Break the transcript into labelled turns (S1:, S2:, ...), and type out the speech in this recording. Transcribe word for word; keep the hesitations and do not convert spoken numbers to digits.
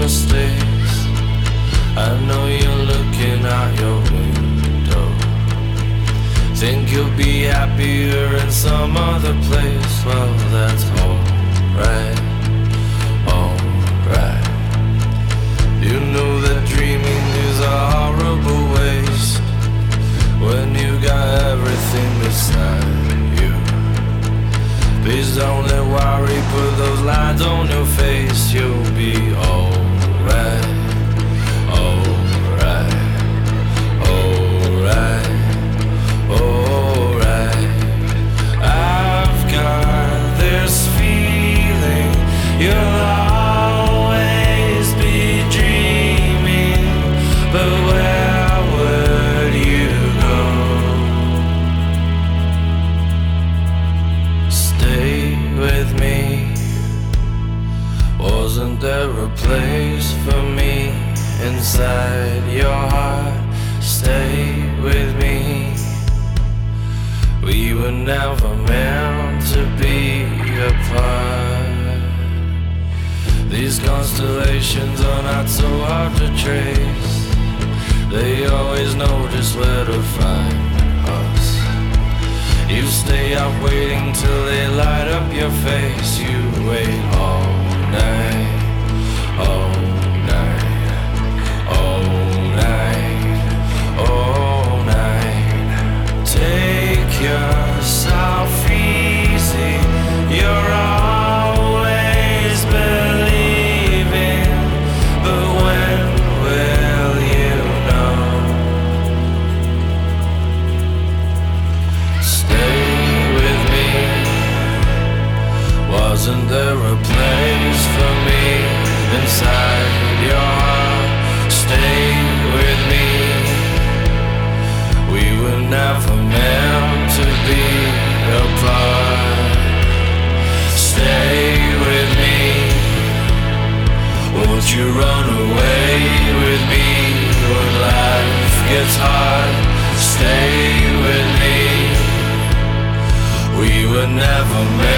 S1: mistakes. I know you're looking out your window. Think you'll be happier in some other place. Well, that's alright, alright. You know that dreaming is a horrible waste when you got everything beside you. Please don't let worry put those lines on your face. You'll be alright, alright, alright, alright. I've got this feeling you'll always be dreaming, but where would you go? Stay with me. Wasn't there a place for me inside your heart? Stay with me. We were never meant to be apart. These constellations are not so hard to trace. They always know just where to find us. You stay up waiting till they light up your face. You wait all night, all night, all night, all night. Take yourself easy. You're always believing, but when will you know? Stay with me. Wasn't there a place for me inside your heart? Stay with me. We were never meant to be apart. Stay with me. Won't you run away with me when life gets hard? Stay with me. We were never meant